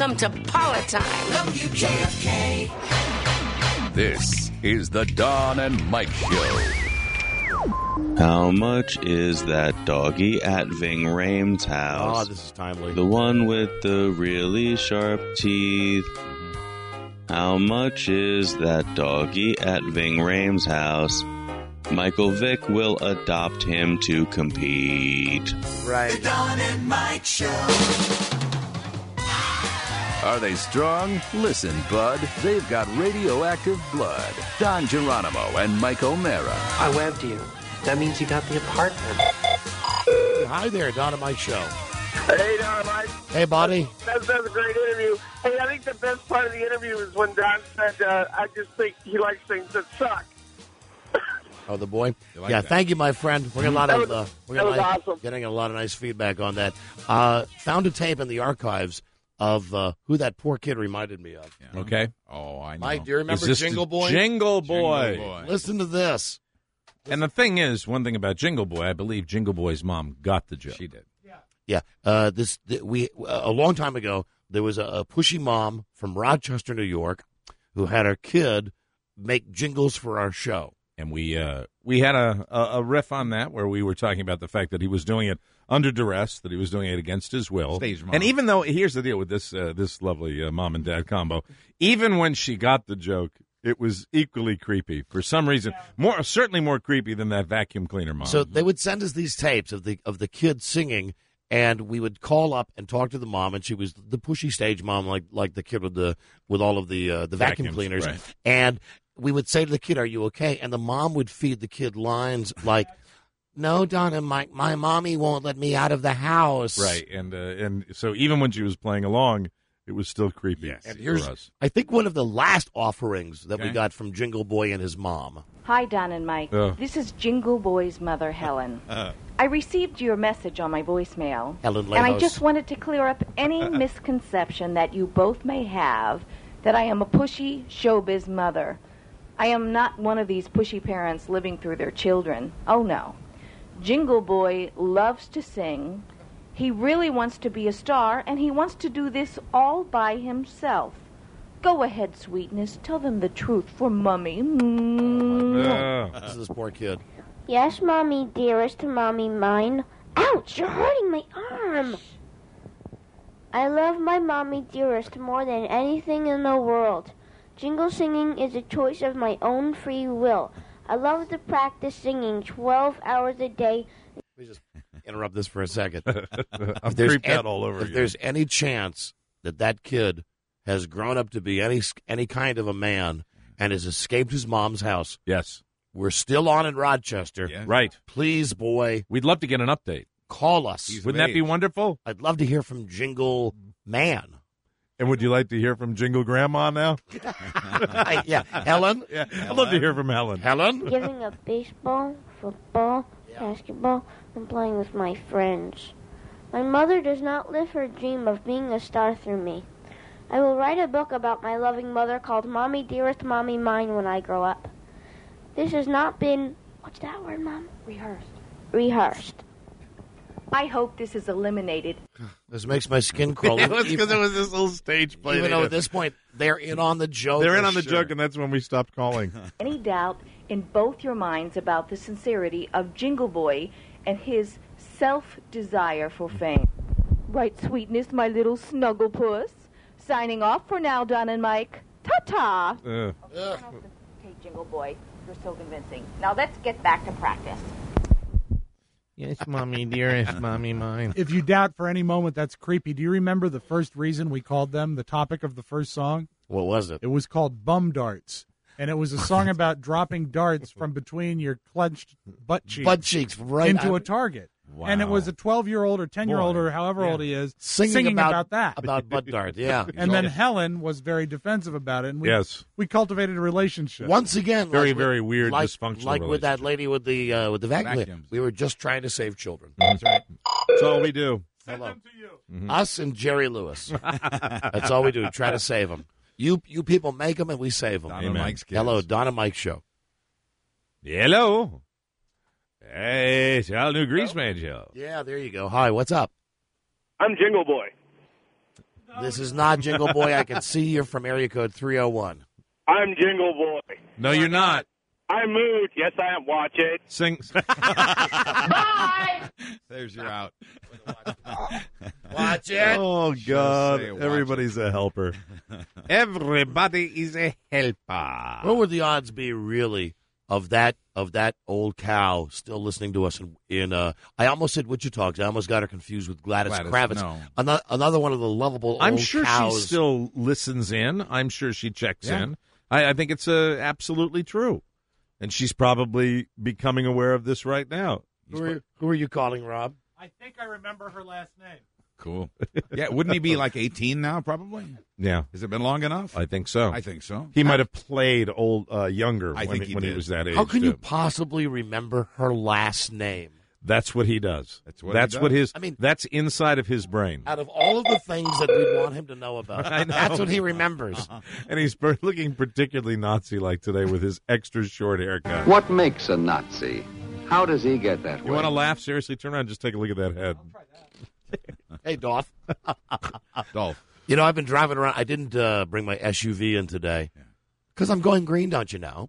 Welcome to Politime. WJFK. This is the Don and Mike Show. How much is that doggy at Ving Rhames' house? Oh, this is timely. The one with the really sharp teeth. How much is that doggy at Ving Rhames' house? Michael Vick will adopt him to compete. Right. The Don and Mike Show. Are they strong? Listen, bud. They've got radioactive blood. Don Geronimo and Mike O'Mara. I webbed you. That means you got the apartment. Hi there, Don and Mike Show. Hey, Don, Mike. Hey, buddy. That was a great interview. Hey, I think the best part of the interview is when Don said, I just think he likes things that suck. Oh, the boy. like Yeah, that? thank you, my friend. We're getting a lot That of was- we're that was getting awesome. getting a lot of nice feedback on that. Found a tape in the archives of who that poor kid reminded me of. Okay. Oh, I know. Mike, do you remember Is this Jingle the Boy? Jingle Boy. Listen to this. And the thing is, one thing about Jingle Boy, I believe Jingle Boy's mom got the joke. She did. Yeah, we a long time ago there was a pushy mom from Rochester, New York, who had her kid make jingles for our show. And we had a riff on that where we were talking about the fact that he was doing it under duress, that he was doing it against his will. Stage mom. And even though, here's the deal with this lovely mom and dad combo, even when she got the joke, it was equally creepy for some reason. Certainly more creepy than that vacuum cleaner mom. So they would send us these tapes of the kid singing, and we would call up and talk to the mom, and she was the pushy stage mom, like the kid with all of the vacuum Vacuums, cleaners, right. and we would say to the kid, "Are you okay?" And the mom would feed the kid lines like, "No, Donna, my mommy won't let me out of the house." Right, and so even when she was playing along, it was still creepy And for here's, us. I think, one of the last offerings that we Okay. got from Jingle Boy and his mom. Hi, Don and Mike. Oh. This is Jingle Boy's mother, Helen. I received your message on my voicemail, Helen and I Lehos. just wanted to clear up any misconception that you both may have that I am a pushy showbiz mother. I am not one of these pushy parents living through their children. Oh, no. Jingle Boy loves to sing. He really wants to be a star, and he wants to do this all by himself. Go ahead, sweetness. Tell them the truth for Mummy. This is this poor kid. Yes, Mommy, dearest Mommy mine. Ouch, you're hurting my arm. I love my Mommy dearest more than anything in the world. Jingle singing is a choice of my own free will. I love to practice singing 12 hours a day. Let me just interrupt this for a second. I'm there's creeped out all over If again. there's any chance that kid has grown up to be any kind of a man and has escaped his mom's house, Yes, we're still on in Rochester. Yeah. right. Please, boy, We'd love to get an update. call us. Wouldn't that be wonderful? I'd love to hear from Jingle Man. And would you like to hear from Jingle Grandma now? Yeah, Helen. Yeah, I'd love to hear from Helen. Helen. Giving up baseball, football, basketball, and playing with my friends. My mother does not live her dream of being a star through me. I will write a book about my loving mother called Mommy Dearest Mommy Mine when I grow up. This has not been, what's that word, Mom? Rehearsed. I hope this is eliminated. This makes my skin crawl. Because it was this little stage play. Even they though did. at this point they're in on the joke. They're in for on the sure. joke, and that's when we stopped calling. Any doubt in both your minds about the sincerity of Jingle Boy and his self-desire for fame? Right, sweetness, my little snuggle puss. Signing off for now, Don and Mike. Ta-ta! Okay, Jingle Boy, you're so convincing. Now let's get back to practice. Yes, Mommy, dearest Mommy mine. If you doubt for any moment that's creepy, do you remember the first reason we called them the topic of the first song? What was it? It was called Bum Darts. And it was a song about dropping darts from between your clenched butt cheeks, right into a target. Wow. And it was a 12-year-old or 10-year-old or however old he is singing about that. About butt dart, yeah. And then Helen was very defensive about it. And Yes. we cultivated a relationship. Once again, Very, like, very weird, like, dysfunctional Like with that relationship. lady with the vacuum. Vacuums. We were just trying to save children. That's right. That's all we do. Hello. Us and Jerry Lewis. That's all we do. Try to save them. You people make them and we save them. Don and Mike's kids. Hello, Don and Mike Show. Hello. Hey, it's Al New Greaseman Show. Yeah, there you go. Hi, what's up? I'm Jingle Boy. This is not Jingle Boy. I can see you from area code 301. I'm Jingle Boy. No, you're not. I'm Mood. Yes, I am. Watch it. Sing. Bye. There's your out. Watch it. Oh, God. say, watch Everybody's a helper. Everybody is a helper. What would the odds be, really, of that old cow still listening to us in I almost said Wichita because I almost got her confused with Gladys Kravitz. No. Another one of the lovable I'm old sure cows. she still listens in. I'm sure she checks in. I think it's absolutely true. And she's probably becoming aware of this right now. Who are you calling, Rob? I think I remember her last name. Cool. Yeah, wouldn't he be like 18 now, probably? Yeah. Has it been long enough? I think so. I think so. He might have played younger I think he when he did. was that age. How can you too. possibly remember her last name? That's what he does. That's what he does. That's inside of his brain. Out of all of the things that we'd want him to know about, I know. that's what he remembers. And he's looking particularly Nazi-like today with his extra short haircut. What makes a Nazi? How does he get that You way? want to laugh? Seriously, turn around and just take a look at that head. Hey, Dolph. Dolph. You know, I've been driving around. I didn't bring my SUV in today because I'm going green, don't you know?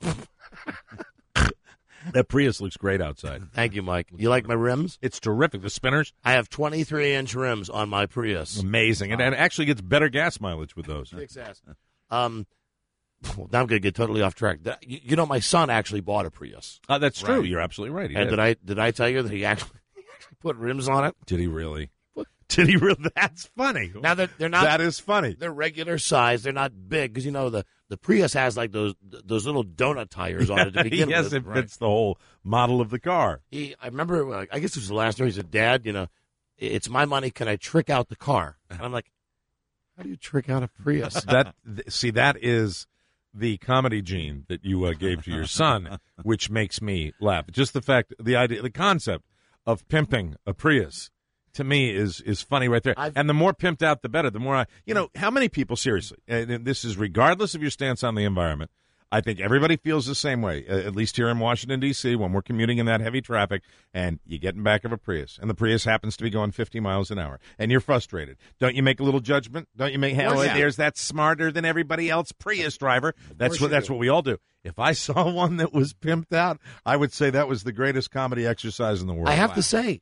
That Prius looks great outside. Thank you, Mike. You like my rims? It's terrific. The spinners? I have 23-inch rims on my Prius. Amazing. And it actually gets better gas mileage with those. Kicks ass. Well, now I'm going to get totally off track. You know, my son actually bought a Prius. That's true. Right. You're absolutely right. He And did. did I tell you that he actually put rims on it? Did he really? Did he really? That's funny. Now they're not. That is funny. They're regular size. They're not big because you know the Prius has like those little donut tires on it to begin yes, with. it fits the whole model of the car. I remember. I guess it was the last year. He said, "Dad, you know, it's my money. Can I trick out the car?" And I'm like, "How do you trick out a Prius?" That is the comedy gene that you gave to your son, which makes me laugh. Just the fact, the idea, the concept of pimping a Prius. To me, is funny right there. And the more pimped out, the better. The more how many people, seriously, and this is regardless of your stance on the environment, I think everybody feels the same way, at least here in Washington, D.C., when we're commuting in that heavy traffic, and you get in back of a Prius, and the Prius happens to be going 50 miles an hour, and you're frustrated. Don't you make a little judgment? Don't you make, there's that smarter than everybody else Prius driver. That's what we all do. If I saw one that was pimped out, I would say that was the greatest comedy exercise in the world. I have to say,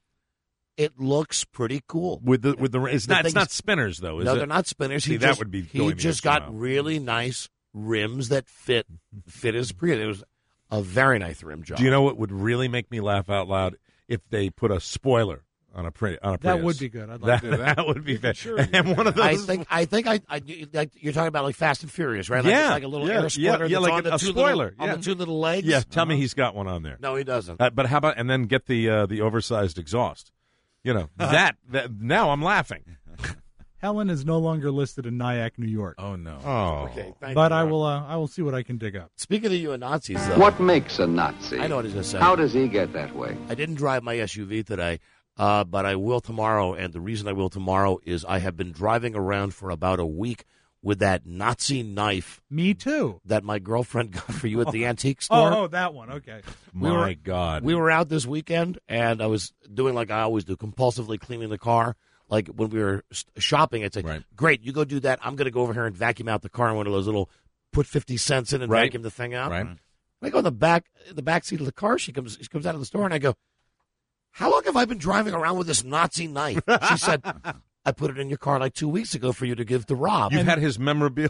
it looks pretty cool. With the it's not spinners though, is it? No, they're not spinners. See, that would be he going just the extra got mile. really nice rims that fit his Prius. It was a very nice rim job. Do you know what would really make me laugh out loud if they put a spoiler on a Prius? That would be good. I'd like to do that. That would be fair. Sure. And one of those. I think like you're talking about like Fast and Furious, right? Yeah, like a little yeah, air spoiler. yeah, that's like on the a two spoiler, on the two little legs. Yeah, tell me he's got one on there. No, he doesn't. But how about and then get the oversized exhaust? You know that now I'm laughing. Helen is no longer listed in Nyack, New York. Oh no. Oh, Okay, thank But you, I Rob. will see what I can dig up. Speaking of you and Nazis, though, What makes a Nazi? I know what he's going to say. How does he get that way? I didn't drive my SUV today, but I will tomorrow. And the reason I will tomorrow is I have been driving around for about a week with that Nazi knife Me too. that my girlfriend got for you at the antique store. Oh, that one. Okay. my God! We were out this weekend, and I was doing like I always do, compulsively cleaning the car. Like when we were shopping, I'd say, Right. "Great, you go do that. I'm going to go over here and vacuum out the car in one of those little put 50 cents in and Right. vacuum the thing out." Right. When I go in the back seat of the car, she comes out of the store, and I go, "How long have I been driving around with this Nazi knife?" She said, "I put it in your car like 2 weeks ago for you to give to Rob." You've had his memorabilia.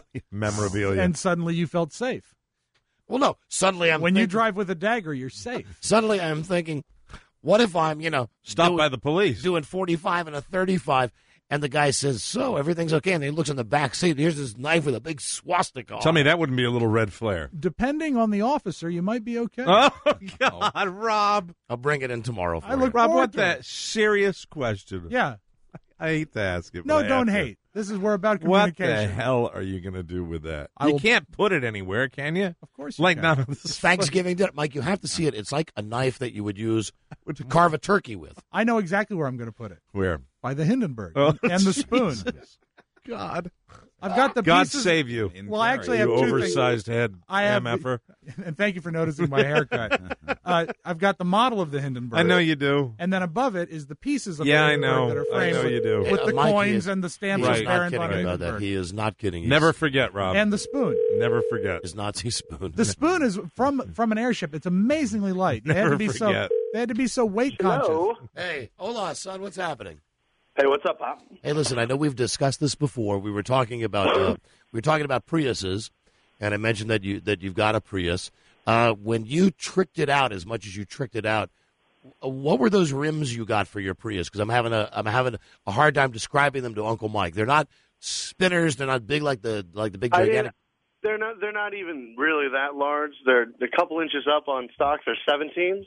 And suddenly you felt safe. Well, no. Suddenly I'm When you thinking, drive with a dagger, you're safe. Suddenly I'm thinking, what if I'm stopped by the police doing 45 and a 35, and the guy says, "So everything's okay," and he looks in the back seat. Here's this knife with a big swastika on Tell me it. that wouldn't be a little red flare. Depending on the officer, you might be okay. Oh God, Rob! I'll bring it in tomorrow. For I look you. Rob, forward what to that it. serious question? Yeah. I hate to ask it. No, but I don't have to. hate. This is we're about What communication. the hell are you going to do with that? I You will- can't put it anywhere, can you? Of course you Like can. not It's Thanksgiving dinner, Mike. You have to see it. It's like a knife that you would use to carve a turkey with. I know exactly where I'm going to put it. Where? By the Hindenburg Oh, and the spoon. Jesus. God. I've got the God pieces. save you. Well, I actually have you two oversized things. head. I have, MFer. and thank you for noticing my haircut. I've got the model of the Hindenburg. I know you do. And then above it is the pieces of Yeah, the I Hindenburg know. that are I framed know you do. with the Mikey coins is- and the stamps He's of not Baron kidding von about that. Hindenburg. He is not kidding. He's- Never forget, Rob. And the spoon. Never forget. His Nazi spoon. The spoon is from an airship. It's amazingly light. They had Never to be forget. They had to be so weight conscious. Hey, hold on, son. What's happening? Hey, what's up, Pop? Hey, listen. I know we've discussed this before. We were talking about Priuses, and I mentioned that you've got a Prius. When you tricked it out as much as you tricked it out, what were those rims you got for your Prius? Because I'm having a hard time describing them to Uncle Mike. They're not spinners. They're not big like the big gigantic. They're not even really that large. They're a couple inches up on stock. They're 17s.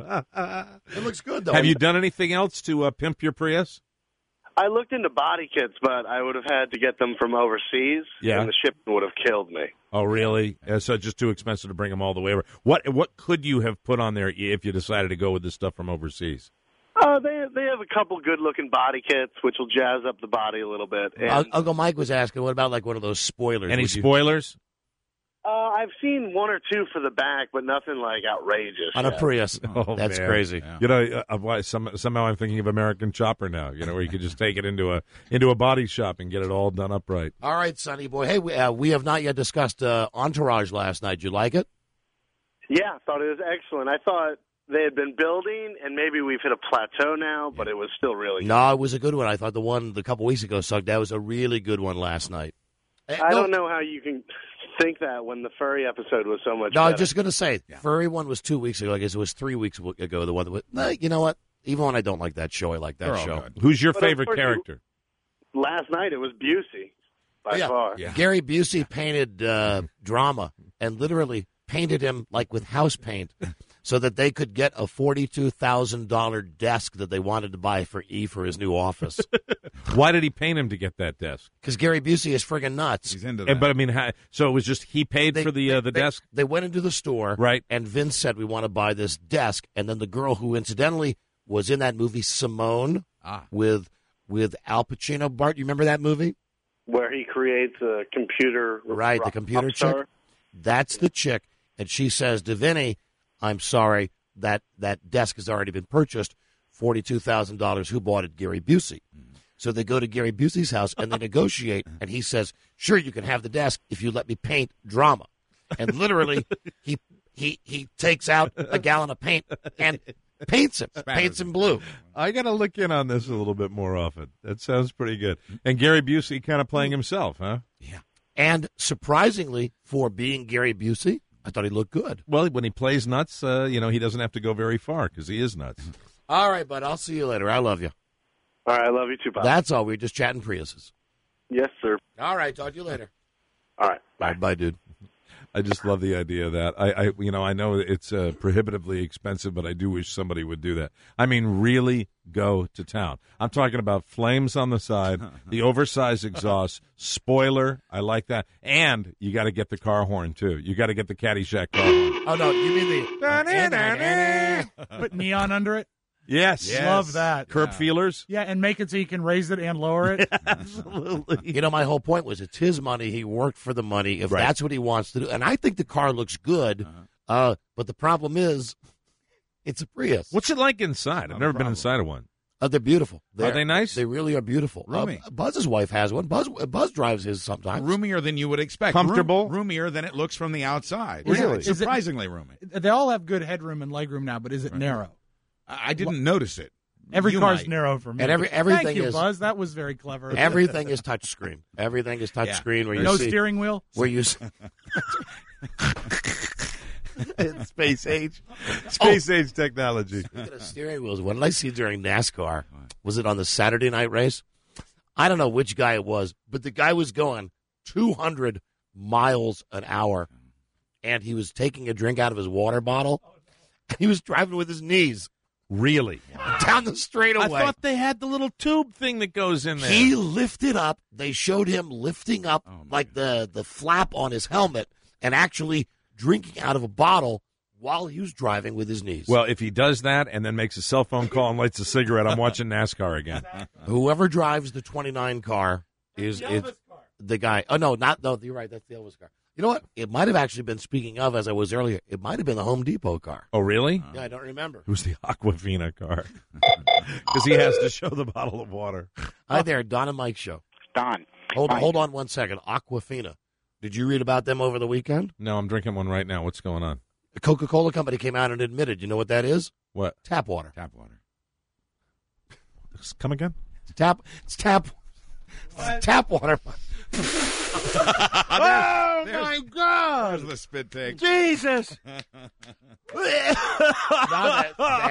It looks good though. Have you done anything else to pimp your Prius? I looked into body kits, but I would have had to get them from overseas, Yeah. and the shipping would have killed me. Oh, really? So just too expensive to bring them all the way over. What could you have put on there if you decided to go with this stuff from overseas? They have a couple good-looking body kits, which will jazz up the body a little bit. And, Uncle Mike was asking, what about like one of those spoilers? Any Would you- spoilers? I've seen one or two for the back, but nothing like outrageous. on a yet. Prius? Oh, That's man. crazy. You know, somehow I'm thinking of American Chopper now. You know, where you could just take it into a body shop and get it all done up right. All right, Sonny boy. Hey, we have not yet discussed Entourage last night. Did you like it? Yeah, I thought it was excellent. I thought they had been building, and maybe we've hit a plateau now, but it was still really good. No, it was a good one. I thought the one a couple weeks ago sucked. That was a really good one last night. I don't know how you can think that when the furry episode was so much No, better. I'm just going to say, furry one was 2 weeks ago. I guess it was 3 weeks ago. The one that was, no, you know what? Even when I don't like that show, I like that They're all show. good. Who's your But favorite unfortunately- character? Last night it was Busey, by far. Yeah. Gary Busey painted Drama and literally painted him like with house paint so that they could get a $42,000 desk that they wanted to buy for E for his new office. Why did he paint him to get that desk? Because Gary Busey is friggin' nuts. He's into that. But I mean, so it was just he paid for the desk, They went into the store, right? And Vince said, "We want to buy this desk." And then the girl who incidentally was in that movie, Simone, with Al Pacino. Bart, you remember that movie? Where he creates a computer. Right, the computer chick. star. That's the chick. And she says to Vinny, "I'm sorry, that desk has already been purchased. $42,000. Who bought it? Gary Busey." So they go to Gary Busey's house and they negotiate. And he says, "Sure, you can have the desk if you let me paint Drama." And literally, he takes out a gallon of paint and paints him blue. I got to look in on this a little bit more often. That sounds pretty good. And Gary Busey kind of playing himself, huh? Yeah. And surprisingly, for being Gary Busey, I thought he looked good. Well, when he plays nuts, he doesn't have to go very far because he is nuts. All right, bud. I'll see you later. I love you. All right, I love you too, Bob. That's all. We were just chatting Priuses. Yes, sir. All right. Talk to you later. All right. Bye. Bye, dude. I just love the idea of that. I know it's prohibitively expensive, but I do wish somebody would do that. I mean, really go to town. I'm talking about flames on the side, the oversized exhaust, spoiler. I like that, and you got to get the car horn too. You got to get the Caddyshack car horn. Oh no, you mean the Put neon under it. Yes. Love that. Curb feelers. Yeah, and make it so you can raise it and lower it. Absolutely. You know, my whole point was it's his money. He worked for the money. If that's what he wants to do, and I think the car looks good, but the problem is, it's a Prius. What's it like inside? I've never been inside of one. They're beautiful. Are they nice? They really are beautiful. Roomy. Buzz's wife has one. Buzz drives his sometimes. Roomier than you would expect. Comfortable? Roomier than it looks from the outside. Really? Yeah, it's Is it- surprisingly roomy. They all have good headroom and legroom now, but is it narrow? I didn't notice it. Every You car's might. narrow for me. And everything Thank you, is- Buzz. That was very clever. Everything is touchscreen. Everything is touchscreen. Where you No see, steering wheel. Where you It's space age. Space age technology. Speaking of steering wheels, what did I see during NASCAR? Was it on the Saturday night race? I don't know which guy it was, but the guy was going 200 miles an hour, and he was taking a drink out of his water bottle. He was driving with his knees. Really? Down the straightaway. I thought they had the little tube thing that goes in there. He lifted up. They showed him lifting up like the flap on his helmet and actually drinking out of a bottle while he was driving with his knees. Well, if he does that and then makes a cell phone call and lights a cigarette, I'm watching NASCAR again. Whoever drives the 29 car is the guy. Oh, no, you're right. That's the Elvis car. You know what? It might have actually been, speaking of, as I was earlier, it might have been the Home Depot car. Oh, really? Yeah, I don't remember. It was the Aquafina car. Because he has to show the bottle of water. Hi there, Don and Mike Show. Don. Hold on 1 second. Aquafina. Did you read about them over the weekend? No, I'm drinking one right now. What's going on? The Coca-Cola company came out and admitted, you know what that is? What? Tap water. Tap water. Come again? It's tap water. Oh, my God. There's the spit take. Jesus. They had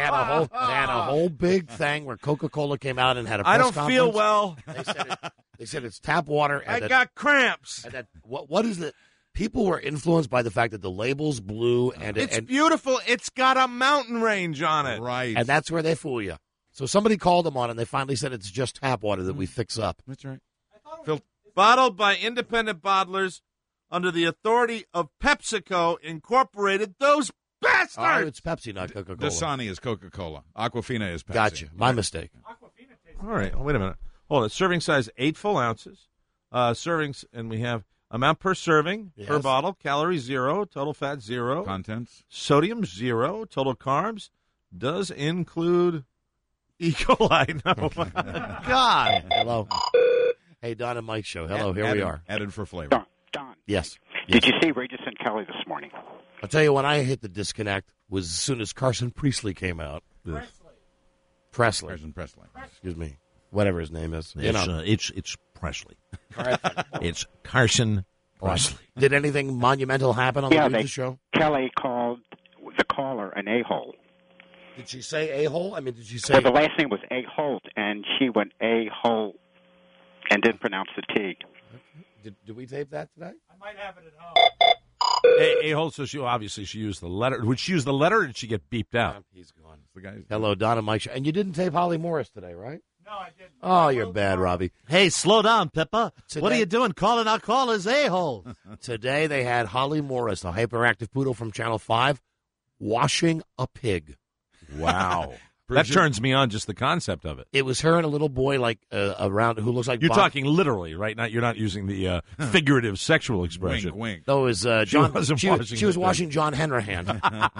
a whole big thing where Coca-Cola came out and had a press I don't conference. feel well. They said it's tap water. And I got cramps. And what is it? People were influenced by the fact that the label's blue. It's beautiful. It's got a mountain range on it. Right. And that's where they fool you. So somebody called them on, and they finally said it's just tap water that we fix up. That's right. Bottled by independent bottlers under the authority of PepsiCo Incorporated. Those bastards! Oh, it's Pepsi, not Coca-Cola. Dasani is Coca-Cola. Aquafina is Pepsi. Gotcha. My mistake. All right. Wait a minute. Hold on. Serving size 8 full ounces. Servings, and we have amount per serving per bottle. Calories 0. Total fat 0. Contents. Sodium 0. Total carbs does include E. coli. No. God. Hello. Hey, Don and Mike Show. Hello. Here we are. Added for flavor. Don. Yes. Did you see Regis and Kelly this morning? I'll tell you, when I hit the disconnect was as soon as Carson Priestley came out. Presley. Carson Presley. Excuse me. Whatever his name is. It's Presley. It's Carson Presley. Did anything monumental happen on the Regis show? Kelly called the caller an a-hole. Did she say a-hole? I mean, did she say... Well, the last name was A-Holt, and she went a-hole and didn't pronounce the T. Did we tape that today? I might have it at home. A-hole, so she used the letter. Would she use the letter, or did she get beeped out? He's gone. Hello, Don and Mike Show. And you didn't tape Holly Morris today, right? No, I didn't. Oh, you're bad, Robbie. Hey, slow down, Pippa. Today- What are you doing? Calling our callers a-holes. Today they had Holly Morris, the hyperactive poodle from Channel 5, washing a pig. Wow. That turns me on, just the concept of it. It was her and a little boy around who looks like You're Bob. talking literally, right? You're not using the figurative sexual expression. Wink, wink. No, it was John. She was washing John Henrahan.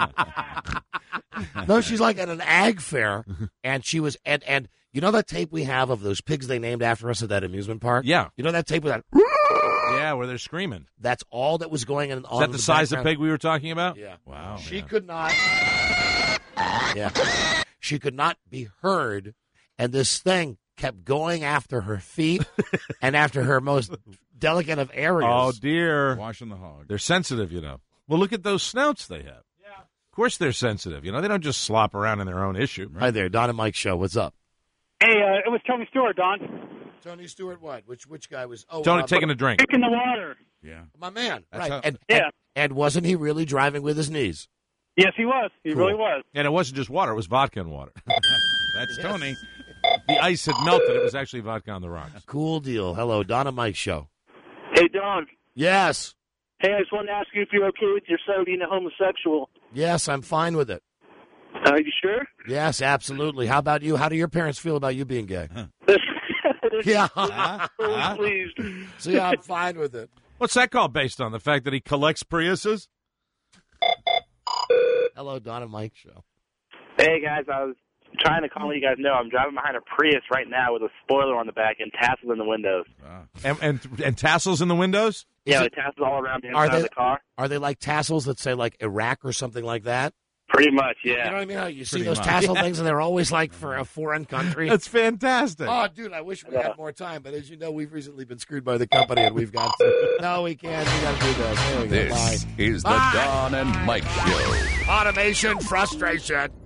No, she's like at an ag fair, and she was and you know that tape we have of those pigs they named after us at that amusement park? Yeah. You know that tape with that? Yeah, where they're screaming. That's all that was going on. Is that the size of background. pig we were talking about? Yeah. Wow. She could not. Yeah. She could not be heard, and this thing kept going after her feet and after her most delicate of areas. Oh, dear. Washing the hog. They're sensitive, you know. Well, look at those snouts they have. Yeah. Of course they're sensitive. You know, they don't just slop around in their own issue. Hi there, Don and Mike Show. What's up? Hey, it was Tony Stewart, Don. Tony Stewart, what? Which guy was? Oh, Tony taking a drink. Taking the water. Yeah. My man. That's Right. how- And wasn't he really driving with his knees? Yes, he was. He Cool. really was. And it wasn't just water. It was vodka and water. That's Tony. The ice had melted. It was actually vodka on the rocks. Cool deal. Hello, Don and Mike Show. Hey, Don. Yes. Hey, I just wanted to ask you if you're okay with your son being a homosexual. Yes, I'm fine with it. Are you sure? Yes, absolutely. How about you? How do your parents feel about you being gay? Yeah. Pleased. See, I'm fine with it. What's that called based on? The fact that he collects Priuses? Hello, Don and Mike Show. Hey, guys, I was trying to call you guys know I'm driving behind a Prius right now with a spoiler on the back and tassels in the windows. And tassels in the windows? Yeah, the tassels all around the inside of the car. Are they like tassels that say like Iraq or something like that? Pretty much, yeah. You know what I mean? How you see Pretty those much. tassel things and they're always like for a foreign country. That's fantastic. Oh, dude, I wish we had more time, but as you know, we've recently been screwed by the company and we've got to. No, we can't. We got to do this. There we go. This Bye. is the Bye. Don and Mike Show. Automation frustration.